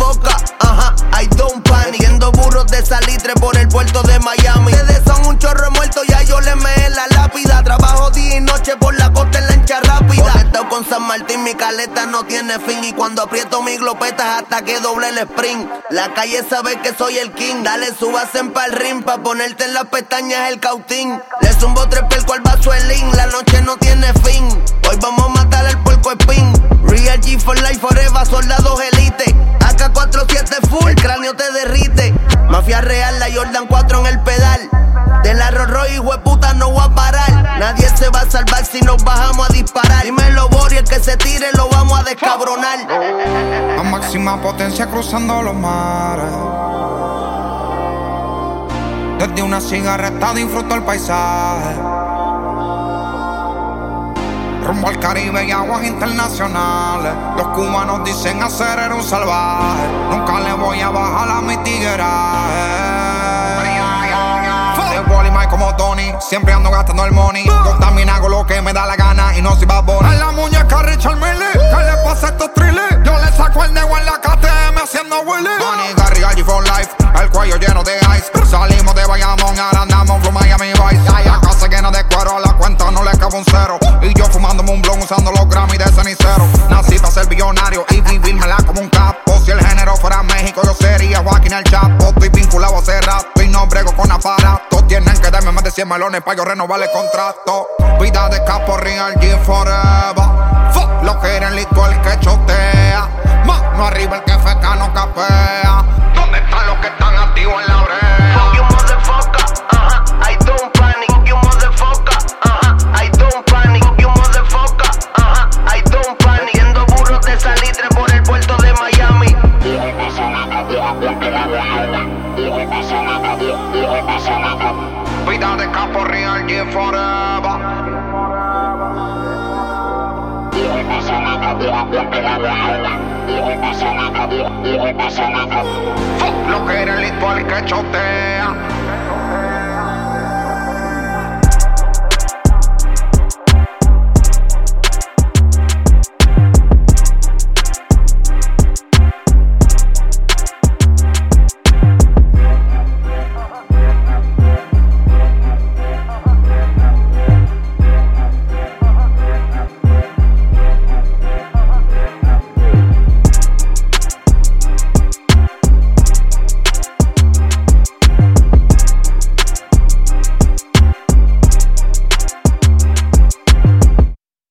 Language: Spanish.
motherfucker, ajá, I don't panic. Viendo burros de salitre por el puerto de Miami. Ustedes son un chorro muerto, ya yo le meé la lápida. Trabajo día y noche por la costa en lancha rápida. Conectado con San Martín, mi caleta no tiene fin. Y cuando aprieto mis glopetas hasta que doble el sprint. La calle sabe que soy el king. Dale, súbase pa'l ring, pa' ponerte en las pestañas el cautín. Le zumbo 3 percos al vaso el link. La noche no tiene fin. Hoy vamos a matar al puerco espín. Real G for life forever, soldados elite. AK-47 full, el cráneo te derrite. Mafia real, la Jordan 4 en el pedal. Del arroz rojo, hijueputa, no voy a parar. Nadie se va a salvar si nos bajamos a disparar. Dímelo, Bori, el que se tire lo vamos a descabronar. A máxima potencia cruzando los mares. Desde una cigarreta disfruto el paisaje. Rumbo al Caribe y aguas internacionales. Los cubanos dicen hacer era un salvaje. Nunca le voy a bajar a mi tigueraje. De Wally Mike como Tony, siempre ando gastando el money. Yo también hago lo que me da la gana y no soy Bad Bunny. A la muñeca Richard Mille, ¿qué le pasa a estos thrillers? Yo le saco el dedo en la KTM haciendo Willy. Bunny, Gary, Gary for life, el cuello lleno de ice. Salimos de Bayamón, ahora andamos por Miami Vice. La casa llena de cuero, a la cuenta no le cabe un cero. Y yo fumándome un blon usando los Grammy de cenicero. Nací para ser billonario y vivírmela como un capo. Si el género fuera México, yo sería Joaquín el Chapo. Estoy vinculado a hace rato y no brego con aparatos. Tienen que darme más de 100 melones para yo renovar el contrato. Vida de capo, Real G forever. Fuck lo que era el listo, el que chotea. Mano arriba el que feca no capea. ¿Dónde están los que están activos en la brea? Fuck you motherfucker, ajá, I don't panic. Fuck you motherfucker, ajá, I don't panic. Fuck you motherfucker, ajá, I don't panic. Viendo burros de salitre por el puerto de Miami. Vida de capo, Real G forever. Fuck lo que era el listo, el que chotea.